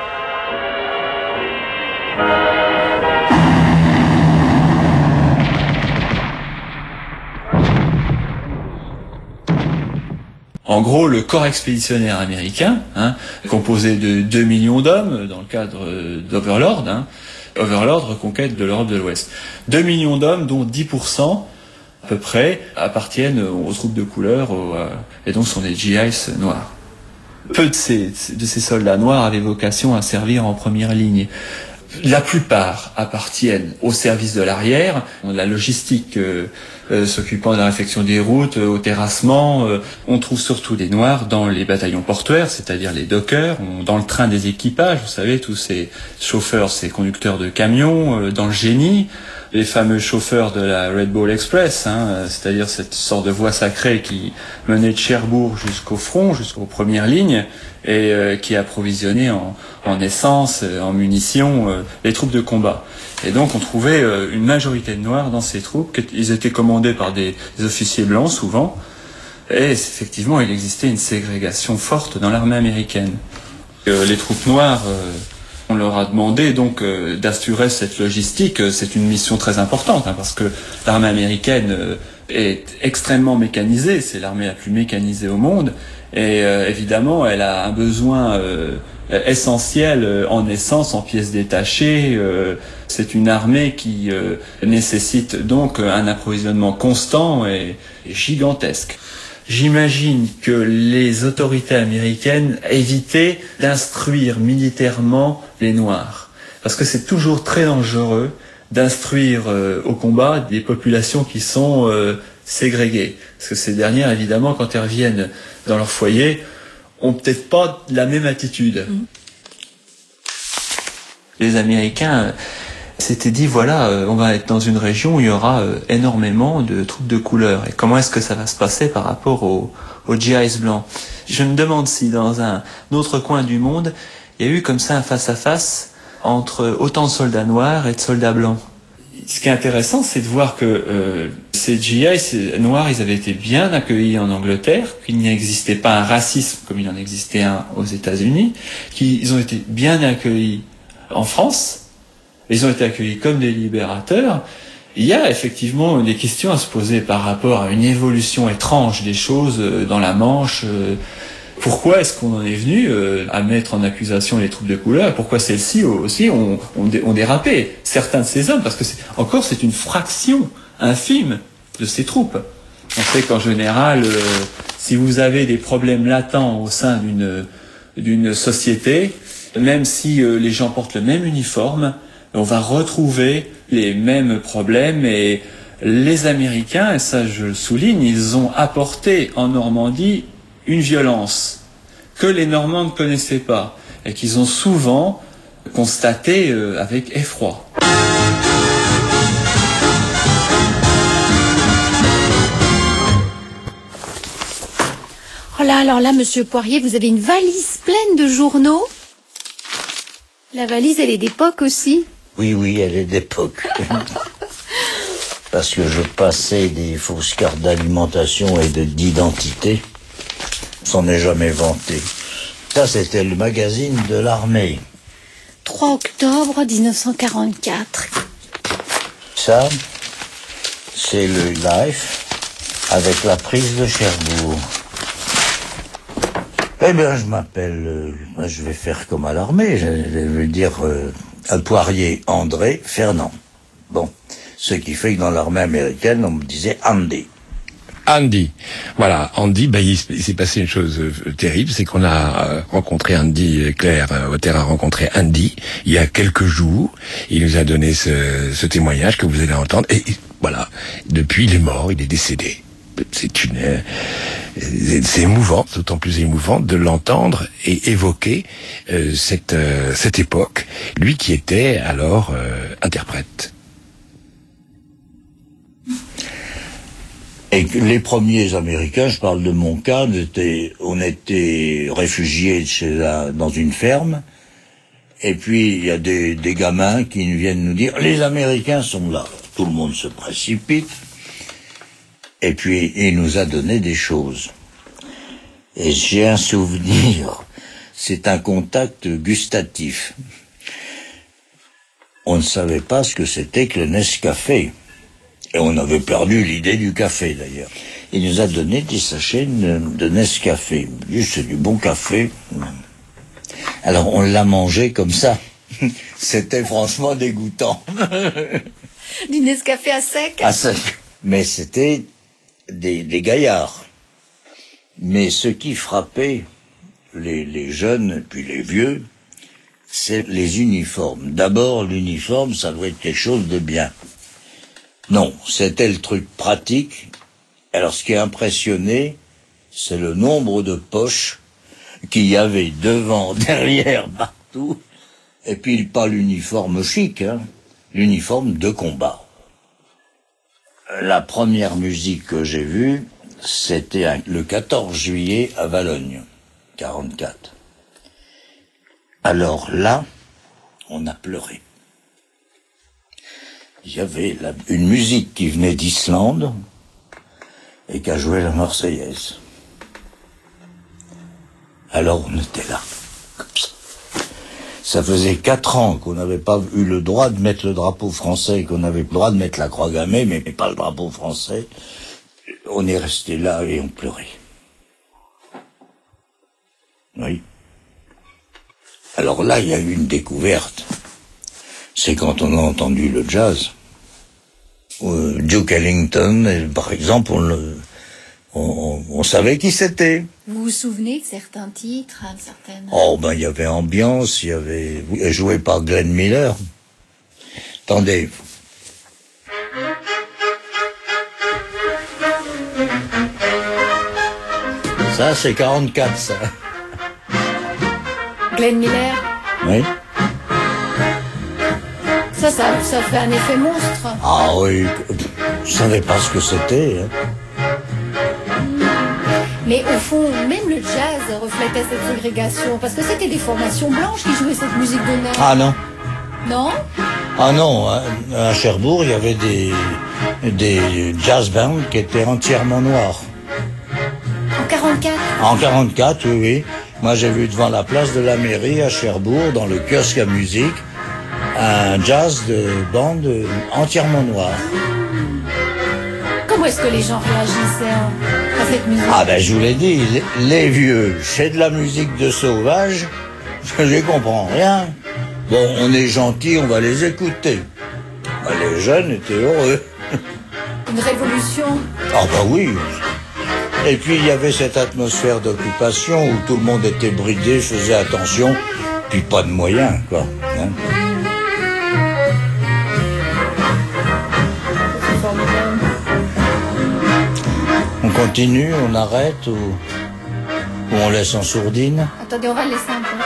En gros, le corps expéditionnaire américain, hein, composé de deux millions d'hommes dans le cadre d'Overlord, hein, Overlord, reconquête de l'Europe de l'Ouest. deux millions d'hommes, dont dix pour cent à peu près appartiennent aux troupes de couleur, aux, euh, et donc sont des G Is noirs. Peu de ces, de ces soldats noirs avaient vocation à servir en première ligne. La plupart appartiennent au service de l'arrière, la logistique euh, euh, s'occupant de la réfection des routes, euh, au terrassement. Euh, on trouve surtout des Noirs dans les bataillons portuaires, c'est-à-dire les dockers, on, dans le train des équipages, vous savez, tous ces chauffeurs, ces conducteurs de camions, euh, dans le génie, les fameux chauffeurs de la Red Bull Express, hein, c'est-à-dire cette sorte de voie sacrée qui menait de Cherbourg jusqu'au front, jusqu'aux premières lignes, et euh, qui approvisionnait en, en essence, en munitions, euh, les troupes de combat. Et donc on trouvait euh, une majorité de Noirs dans ces troupes, ils étaient commandés par des, des officiers blancs souvent, et effectivement il existait une ségrégation forte dans l'armée américaine. Euh, les troupes noires... Euh, On leur a demandé donc euh, d'assurer cette logistique. C'est une mission très importante, hein, parce que l'armée américaine euh, est extrêmement mécanisée. C'est l'armée la plus mécanisée au monde. Et euh, évidemment, elle a un besoin euh, essentiel euh, en essence, en pièces détachées. Euh, c'est une armée qui euh, nécessite donc un approvisionnement constant et, et gigantesque. J'imagine que les autorités américaines évitaient d'instruire militairement les Noirs. Parce que c'est toujours très dangereux d'instruire euh, au combat des populations qui sont euh, ségrégées. Parce que ces dernières, évidemment, quand elles reviennent dans leur foyer, ont peut-être pas la même attitude. Mmh. Les Américains... s'était dit, voilà, euh, on va être dans une région où il y aura euh, énormément de troupes de couleur. Et comment est-ce que ça va se passer par rapport aux, aux G Is blancs? Je me demande si dans un autre coin du monde, il y a eu comme ça un face-à-face entre autant de soldats noirs et de soldats blancs. Ce qui est intéressant, c'est de voir que euh, ces G I ces noirs, ils avaient été bien accueillis en Angleterre, qu'il n'existait pas un racisme comme il en existait un aux États-Unis, qu'ils ont été bien accueillis en France. Ils ont été accueillis comme des libérateurs. Il y a effectivement des questions à se poser par rapport à une évolution étrange des choses dans la Manche. Pourquoi est-ce qu'on en est venu à mettre en accusation les troupes de couleur? Pourquoi celles-ci aussi ont, ont, ont dérapé? Certains de ces hommes, parce que c'est, encore c'est une fraction infime de ces troupes. On sait qu'en général, euh, si vous avez des problèmes latents au sein d'une, d'une société, même si euh, les gens portent le même uniforme, on va retrouver les mêmes problèmes. Et les Américains, et ça je le souligne, ils ont apporté en Normandie une violence que les Normands ne connaissaient pas et qu'ils ont souvent constaté euh, avec effroi. Oh là, alors là, Monsieur Poirier, vous avez une valise pleine de journaux. La valise, elle est d'époque aussi. Oui, oui, elle est d'époque. parce que je passais des fausses cartes d'alimentation et de- d'identité. On s'en est jamais vanté. Ça, c'était le magazine de l'armée. trois octobre mille neuf cent quarante-quatre. Ça, c'est le Life avec la prise de Cherbourg. Eh bien, je m'appelle, euh, moi, je vais faire comme à l'armée, je je vais dire euh, à Poirier André Fernand. Bon, ce qui fait que dans l'armée américaine, on me disait Andy. Andy. Voilà, Andy, ben, il, s- il s'est passé une chose euh, terrible, c'est qu'on a euh, rencontré Andy, euh, Claire euh, Water a rencontré Andy il y a quelques jours. Il nous a donné ce, ce témoignage que vous allez entendre. Et, et voilà, depuis il est mort, il est décédé. C'est une, euh, c'est c'est émouvant, d'autant plus émouvant de l'entendre et évoquer euh, cette euh, cette époque. Lui qui était alors euh, interprète. Et que les premiers Américains, je parle de mon cas, on était, on était réfugiés chez la, dans une ferme, et puis il y a des, des gamins qui nous viennent nous dire « Les Américains sont là ». Tout le monde se précipite, et puis il nous a donné des choses. Et j'ai un souvenir, c'est un contact gustatif. On ne savait pas ce que c'était que le Nescafé. Et on avait perdu l'idée du café, d'ailleurs. Il nous a donné des sachets de, de Nescafé. Lui, c'est du bon café. Alors, on l'a mangé comme ça. C'était franchement dégoûtant. Du Nescafé à sec. À sec. Mais c'était des, des gaillards. Mais ce qui frappait les, les jeunes, puis les vieux, c'est les uniformes. D'abord, l'uniforme, ça doit être quelque chose de bien. Non, c'était le truc pratique. Alors, ce qui a impressionné, c'est le nombre de poches qu'il y avait devant, derrière, partout. Et puis, pas l'uniforme chic, hein, l'uniforme de combat. La première musique que j'ai vue, c'était un- le quatorze juillet à Valognes, quarante-quatre. Alors là, on a pleuré. Il y avait la- une musique qui venait d'Islande et qui a joué la Marseillaise. Alors on était là. Ça faisait quatre ans qu'on n'avait pas eu le droit de mettre le drapeau français, qu'on avait le droit de mettre la croix gammée, mais pas le drapeau français. On est resté là et on pleurait. Oui. Alors là, il y a eu une découverte. C'est quand on a entendu le jazz. Euh, Duke Ellington, euh, par exemple, on, le, on, on, on savait qui c'était. Vous vous souvenez de certains titres, hein, de certaines... Oh, ben, il y avait ambiance, il y avait... oui, joué par Glenn Miller. Attendez. Ça, c'est quarante-quatre, ça. Glenn Miller. Oui. Ça, ça, ça fait un effet monstre. Ah oui, je savais pas ce que c'était. Hein. Mais au fond, même le jazz reflétait cette ségrégation, parce que c'était des formations blanches qui jouaient cette musique d'honneur. Ah non. Non? Ah non, hein, à Cherbourg, il y avait des, des jazz bands qui étaient entièrement noirs. En quarante-quatre? En quarante-quatre, oui, oui. Moi, j'ai vu devant la place de la mairie à Cherbourg, dans le kiosque à musique, un jazz de bande entièrement noire. Comment est-ce que les gens réagissaient hein, à cette musique? Ah ben, je vous l'ai dit, les, les vieux, c'est de la musique de sauvage, je comprends rien. Bon, on est gentil, on va les écouter. Ben, les jeunes étaient heureux. Une révolution? Ah bah oui. Et puis il y avait cette atmosphère d'occupation où tout le monde était bridé, faisait attention, puis pas de moyens, quoi. Hein. C'est formidable. On continue, on arrête ou, ou on laisse en sourdine? Attendez, on va le laisser un peu.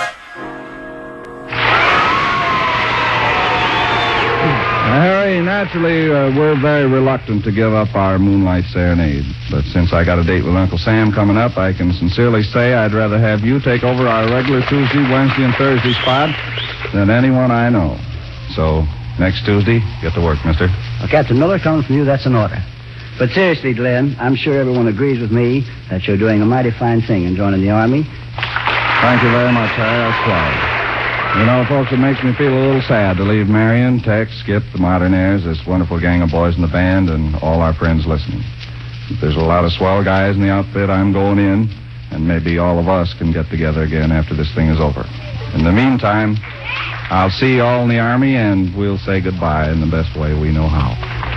Harry, naturally, uh, we're very reluctant to give up our Moonlight Serenade. But since I got a date with Uncle Sam coming up, I can sincerely say I'd rather have you take over our regular Tuesday, Wednesday, and Thursday spot than anyone I know. So, next Tuesday, get to work, mister. Well, Captain Miller, coming from you, that's an order. But seriously, Glenn, I'm sure everyone agrees with me that you're doing a mighty fine thing in joining the Army. Thank you very much, Harry. That's swell. You know, folks, it makes me feel a little sad to leave Marion, Tex, Skip, the Modernaires, this wonderful gang of boys in the band, and all our friends listening. There's a lot of swell guys in the outfit. I'm going in, and maybe all of us can get together again after this thing is over. In the meantime, I'll see you all in the Army, and we'll say goodbye in the best way we know how.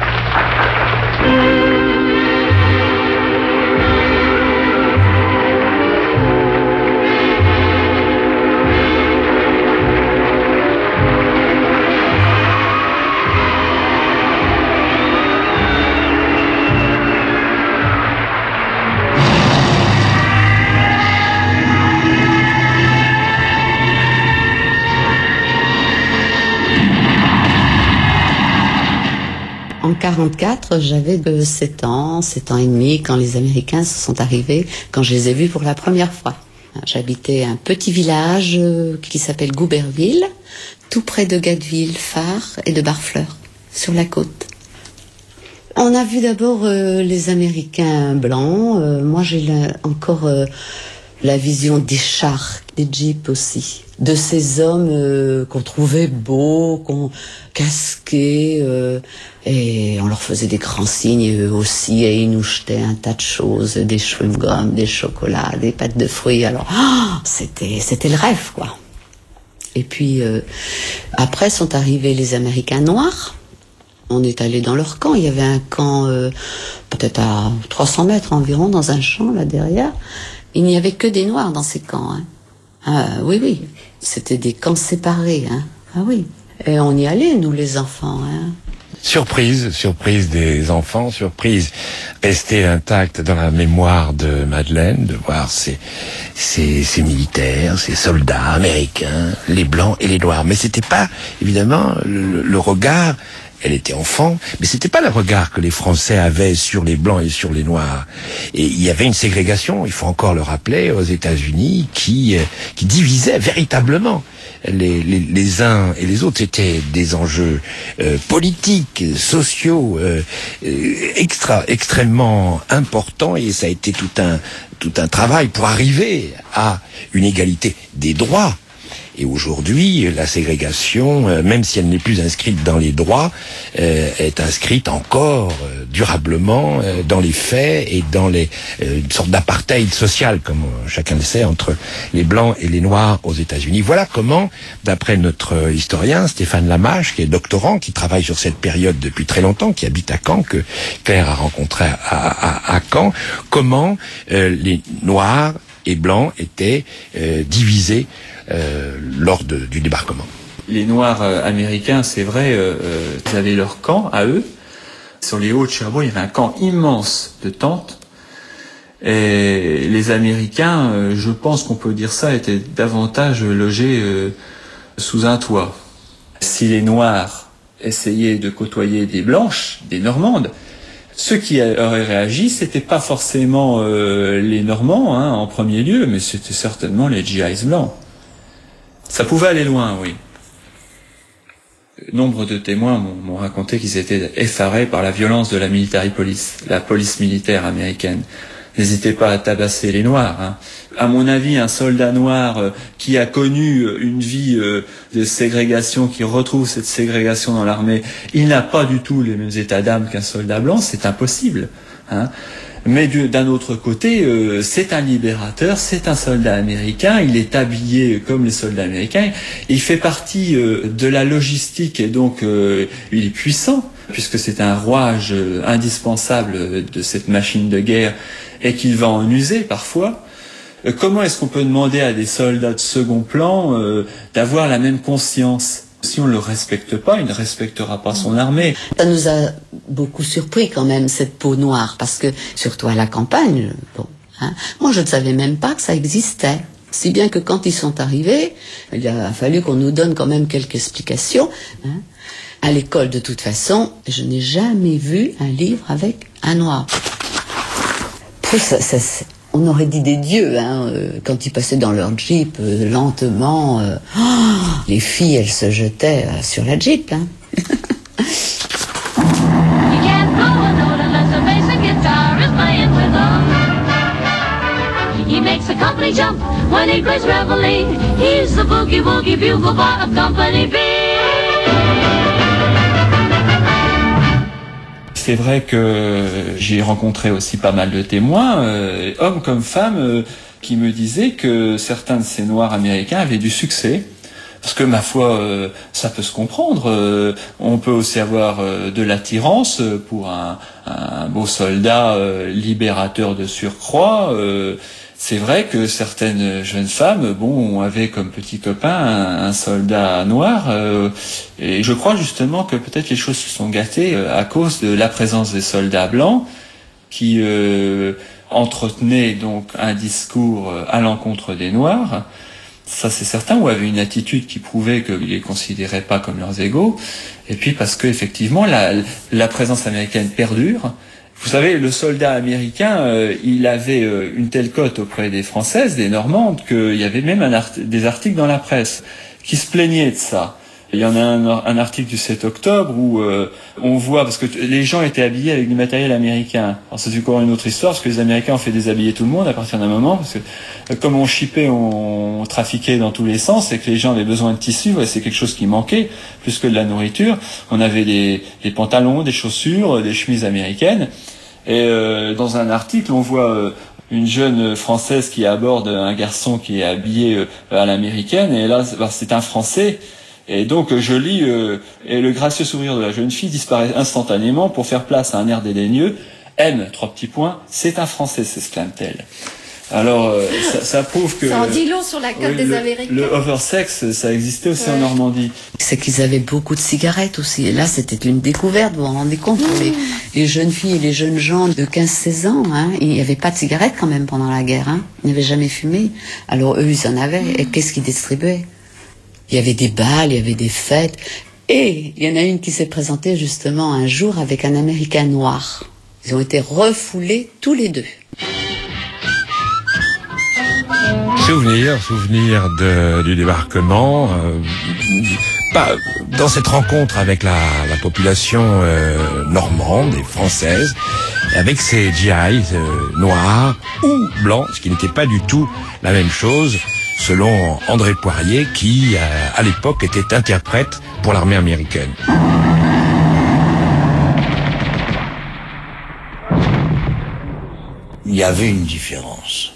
En quarante-quatre, j'avais sept ans, sept ans et demi, quand les Américains se sont arrivés, quand je les ai vus pour la première fois. J'habitais un petit village qui s'appelle Gouberville, tout près de Gatteville, Phare et de Barfleur, sur la côte. On a vu d'abord euh, les Américains blancs. Euh, moi, j'ai la, encore euh, la vision des chars, des jeeps aussi, de ces hommes euh, qu'on trouvait beaux, qu'on casqués, euh, et on leur faisait des grands signes, et eux aussi, et ils nous jetaient un tas de choses, des chewing-gums, des chocolats, des pâtes de fruits. Alors, oh, c'était, c'était le rêve, quoi. Et puis, euh, après sont arrivés les Américains noirs. On est allé dans leur camp. Il y avait un camp, euh, peut-être à trois cents mètres environ, dans un champ, là derrière. Il n'y avait que des noirs dans ces camps, hein. Ah, oui, oui. C'était des camps séparés, hein. Ah oui. Et on y allait, nous, les enfants, hein. Surprise, surprise des enfants, surprise restée intacte dans la mémoire de Madeleine, de voir ces, ces, ces militaires, ces soldats américains, les blancs et les noirs. Mais c'était pas, évidemment, le, le regard. Elle était enfant, mais c'était pas le regard que les Français avaient sur les Blancs et sur les Noirs. Et il y avait une ségrégation, il faut encore le rappeler, aux États-Unis, qui qui divisait véritablement les, les, les uns et les autres. C'était des enjeux euh, politiques, sociaux, euh, extra, extrêmement importants, et ça a été tout un tout un travail pour arriver à une égalité des droits. Et aujourd'hui, la ségrégation, euh, même si elle n'est plus inscrite dans les droits, euh, est inscrite encore euh, durablement euh, dans les faits et dans les euh, une sorte d'apartheid social, comme euh, chacun le sait, entre les blancs et les noirs aux États-Unis. Voilà comment, d'après notre historien Stéphane Lamache, qui est doctorant, qui travaille sur cette période depuis très longtemps, qui habite à Caen, que Claire a rencontré à, à, à Caen, comment euh, les noirs et blancs étaient euh, divisés Euh, lors de, du débarquement. Les Noirs euh, américains, c'est vrai, euh, euh, ils avaient leur camp à eux. Sur les hauts de Cherbourg, il y avait un camp immense de tentes. Et les Américains, euh, je pense qu'on peut dire ça, étaient davantage logés euh, sous un toit. Si les Noirs essayaient de côtoyer des Blanches, des Normandes, ceux qui auraient réagi, c'était pas forcément euh, les Normands, hein, en premier lieu, mais c'était certainement les G Is blancs. Ça pouvait aller loin, oui. Nombre de témoins m'ont raconté qu'ils étaient effarés par la violence de la military police, la police militaire américaine. N'hésitez pas à tabasser les Noirs, hein. À mon avis, un soldat noir euh, qui a connu une vie euh, de ségrégation, qui retrouve cette ségrégation dans l'armée, il n'a pas du tout les mêmes états d'âme qu'un soldat blanc, c'est impossible, hein. Mais d'un autre côté, euh, c'est un libérateur, c'est un soldat américain, il est habillé comme les soldats américains, il fait partie euh, de la logistique et donc euh, il est puissant, puisque c'est un rouage euh, indispensable de cette machine de guerre et qu'il va en user parfois. Euh, comment est-ce qu'on peut demander à des soldats de second plan euh, d'avoir la même conscience ? Si on ne le respecte pas, il ne respectera pas son armée. Ça nous a beaucoup surpris quand même, cette peau noire, parce que, surtout à la campagne, bon, hein, moi je ne savais même pas que ça existait. Si bien que quand ils sont arrivés, il a fallu qu'on nous donne quand même quelques explications. Hein. À l'école, de toute façon, je n'ai jamais vu un livre avec un noir. Ça, ça, on aurait dit des dieux, hein, euh, quand ils passaient dans leur jeep, euh, lentement. Euh, oh, les filles, elles se jetaient euh, sur la jeep. Hein. company jump when he plays reveille. He's the boogie woogie bugle boy of Company B. C'est vrai que j'ai rencontré aussi pas mal de témoins, euh, hommes comme femmes, euh, qui me disaient que certains de ces Noirs américains avaient du succès. Parce que, ma foi, euh, ça peut se comprendre. Euh, on peut aussi avoir euh, de l'attirance pour un, un beau soldat euh, libérateur de surcroît. Euh, c'est vrai que certaines jeunes femmes, bon, avaient comme petit copain un, un soldat noir. Euh, et je crois justement que peut-être les choses se sont gâtées euh, à cause de la présence des soldats blancs qui euh, entretenaient donc un discours euh, à l'encontre des Noirs. Ça c'est certain, ou avaient une attitude qui prouvait qu'ils les considéraient pas comme leurs égaux, et puis parce que effectivement la, la présence américaine perdure. Vous savez, le soldat américain, euh, il avait euh, une telle cote auprès des Françaises, des Normandes, qu'il y avait même un art- des articles dans la presse qui se plaignaient de ça. Il y en a un, un article du sept octobre où euh, on voit, parce que t- les gens étaient habillés avec du matériel américain. Alors c'est encore une autre histoire, parce que les Américains ont fait déshabiller tout le monde à partir d'un moment, parce que euh, comme on chipait, on, on trafiquait dans tous les sens, et que les gens avaient besoin de tissus, ouais, c'est quelque chose qui manquait, plus que de la nourriture. On avait des, des pantalons, des chaussures, des chemises américaines, et euh, dans un article, on voit... Euh, une jeune Française qui aborde un garçon qui est habillé euh, à l'américaine, et là, c'est un Français. Et donc je lis euh, et le gracieux sourire de la jeune fille disparaît instantanément pour faire place à un air dédaigneux. M, trois petits points, c'est un Français, s'exclame-t-elle. Alors euh, ça, ça prouve que ça en dit long sur la cote oui, des le, Américains. Le oversex, ça existait aussi ouais. en Normandie. C'est qu'ils avaient beaucoup de cigarettes aussi. Et là, c'était une découverte, vous vous rendez compte, pour les, les jeunes filles et les jeunes gens de quinze seize ans. Hein, il n'y avait pas de cigarettes quand même pendant la guerre. Hein, ils n'avaient jamais fumé. Alors eux, ils en avaient. Et qu'est-ce qu'ils distribuaient? Il y avait des bals, il y avait des fêtes. Et il y en a une qui s'est présentée justement un jour avec un Américain noir. Ils ont été refoulés tous les deux. Souvenir, souvenir de, du débarquement, euh, pas, dans cette rencontre avec la, la population euh, normande et française, avec ces G I euh, noirs ou blancs, ce qui n'était pas du tout la même chose, selon André Poirier, qui, euh, à l'époque, était interprète pour l'armée américaine. Il y avait une différence.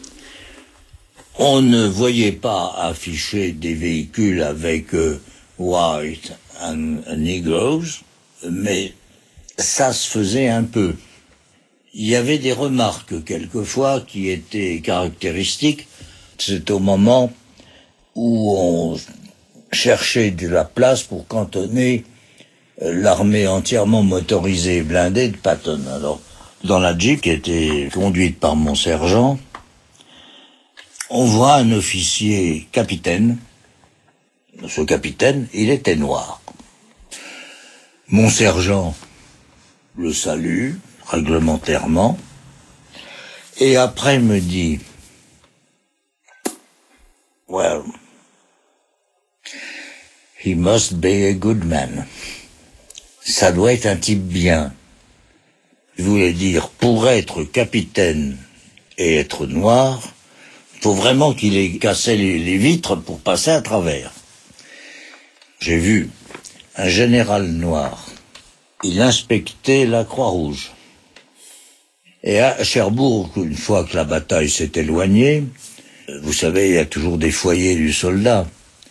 On ne voyait pas afficher des véhicules avec euh, white and, and negroes, mais ça se faisait un peu. Il y avait des remarques quelquefois qui étaient caractéristiques. C'est au moment où on cherchait de la place pour cantonner l'armée entièrement motorisée et blindée de Patton. Alors, dans la Jeep qui était conduite par mon sergent, on voit un officier capitaine. Ce capitaine, il était noir. Mon sergent le salue réglementairement et après me dit « Well, he must be a good man. » Ça doit être un type bien. Je voulais dire, pour être capitaine et être noir, faut vraiment qu'il ait cassé les, les vitres pour passer à travers. J'ai vu un général noir. Il inspectait la Croix-Rouge. Et à Cherbourg, une fois que la bataille s'est éloignée, vous savez, il y a toujours des foyers du soldat.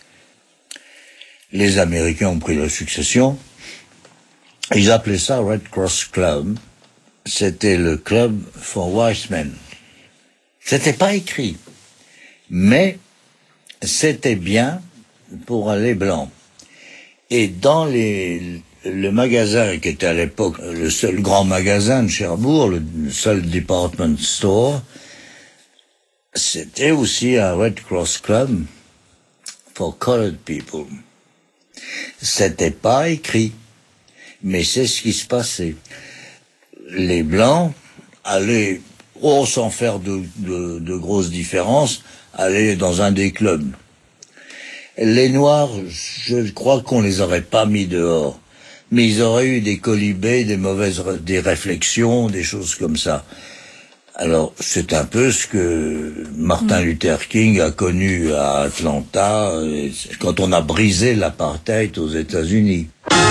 Les Américains ont pris la succession. Ils appelaient ça Red Cross Club. C'était le club for white men. C'était pas écrit. Mais c'était bien pour les blancs. Et dans les, le magasin qui était à l'époque le seul grand magasin de Cherbourg, le seul department store, c'était aussi un Red Cross Club for colored people. C'était pas écrit, mais c'est ce qui se passait. Les blancs allaient, oh, sans faire de, de, de grosses différences, aller dans un des clubs. Les noirs, je crois qu'on les aurait pas mis dehors, mais ils auraient eu des colibés, des mauvaises, des réflexions, des choses comme ça. Alors, c'est un peu ce que Martin Luther King a connu à Atlanta quand on a brisé l'apartheid aux États-Unis.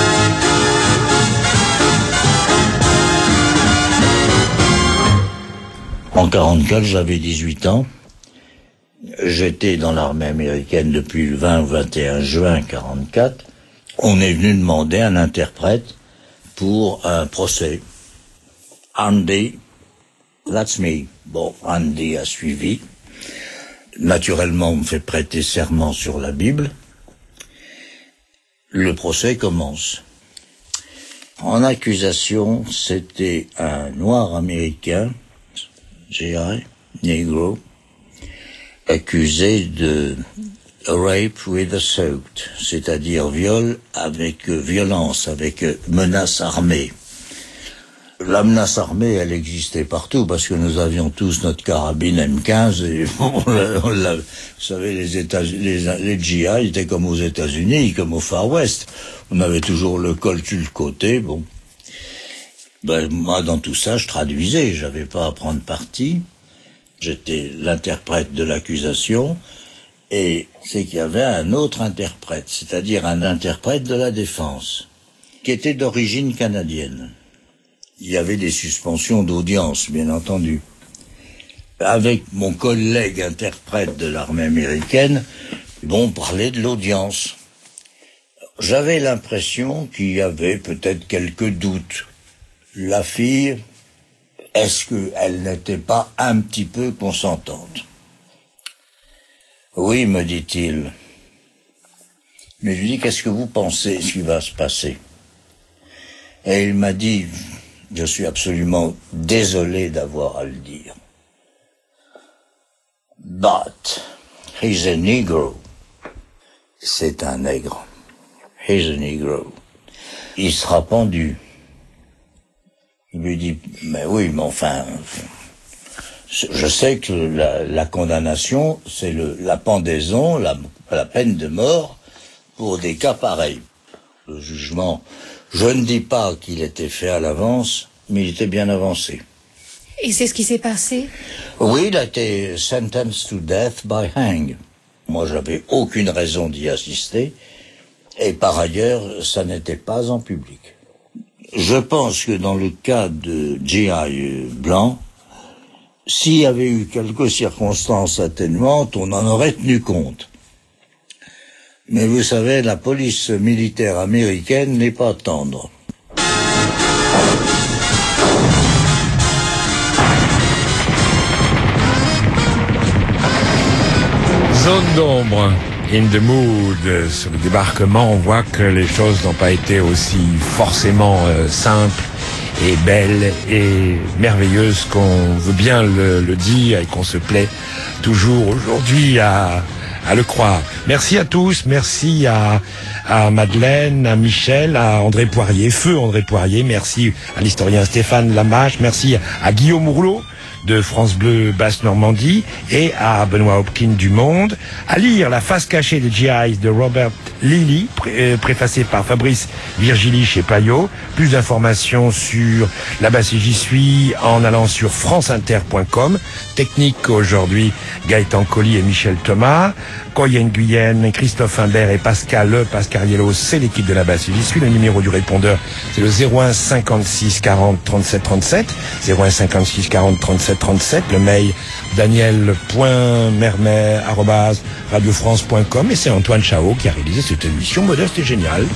En quarante-quatre, j'avais dix-huit ans. J'étais dans l'armée américaine depuis le vingt ou vingt et un juin quarante-quatre. On est venu demander un interprète pour un procès. Andy, that's me. Bon, Andy a suivi. Naturellement, on me fait prêter serment sur la Bible. Le procès commence. En accusation, c'était un noir américain, G I, Negro, accusé de rape with assault, c'est-à-dire viol avec euh, violence, avec euh, menace armée. La menace armée, elle existait partout parce que nous avions tous notre carabine M quinze et on l'a, on l'a, vous savez, les, États, les, les G I étaient comme aux États-Unis, comme au Far West. On avait toujours le col sur le côté, bon. Ben, moi, dans tout ça, je traduisais, j'avais pas à prendre parti. J'étais l'interprète de l'accusation, et c'est qu'il y avait un autre interprète, c'est-à-dire un interprète de la défense, qui était d'origine canadienne. Il y avait des suspensions d'audience, bien entendu. Avec mon collègue interprète de l'armée américaine, bon, on parlait de l'audience. J'avais l'impression qu'il y avait peut-être quelques doutes. La fille... Est-ce qu'elle n'était pas un petit peu consentante? Oui, me dit-il. Mais je lui dis, qu'est-ce que vous pensez ce qui va se passer? Et il m'a dit, je suis absolument désolé d'avoir à le dire. But, he's a Negro. C'est un nègre. He's a Negro. Il sera pendu. Il lui dit, mais oui, mais enfin, je sais que la, la condamnation, c'est le, la pendaison, la, la peine de mort pour des cas pareils. Le jugement, je ne dis pas qu'il était fait à l'avance, mais il était bien avancé. Et c'est ce qui s'est passé? Oui, il a été sentenced to death by hang. Moi, j'avais aucune raison d'y assister, et par ailleurs, ça n'était pas en public. Je pense que dans le cas de G I blanc, s'il y avait eu quelques circonstances atténuantes, on en aurait tenu compte. Mais vous savez, la police militaire américaine n'est pas tendre. Zone d'ombre. In the mood, sur le débarquement, on voit que les choses n'ont pas été aussi forcément euh, simples et belles et merveilleuses qu'on veut bien le, le dire et qu'on se plaît toujours aujourd'hui à, à le croire. Merci à tous, merci à, à Madeleine, à Michel, à André Poirier, feu André Poirier, merci à l'historien Stéphane Lamache, merci à Guillaume Rouleau de France Bleu Basse-Normandie et à Benoît Hopkins du Monde, à lire La face cachée des G Is de Robert Lilly, pré préfacé par Fabrice Virgili chez Payot. Plus d'informations sur La Basse et j'y suis en allant sur franceinter point com. Technique aujourd'hui, Gaëtan Colli et Michel Thomas. Coyen Guyenne, Christophe Imbert et Pascal Le Pascariello, c'est l'équipe de La Basse et j'y suis. Le numéro du répondeur, c'est le zéro un cinquante-six quarante trente-sept trente-sept, zéro un cinquante-six quarante trente-sept trente-sept, le mail daniel point mermet arobase radio france point com, et c'est Antoine Chao qui a réalisé cette émission modeste et géniale.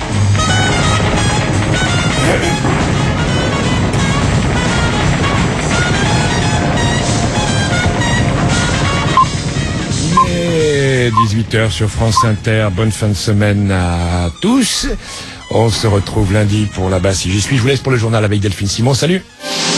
dix-huit heures sur France Inter, bonne fin de semaine à tous. On se retrouve lundi pour La Basse et j'y suis. Je vous laisse pour le journal avec Delphine Simon. Salut!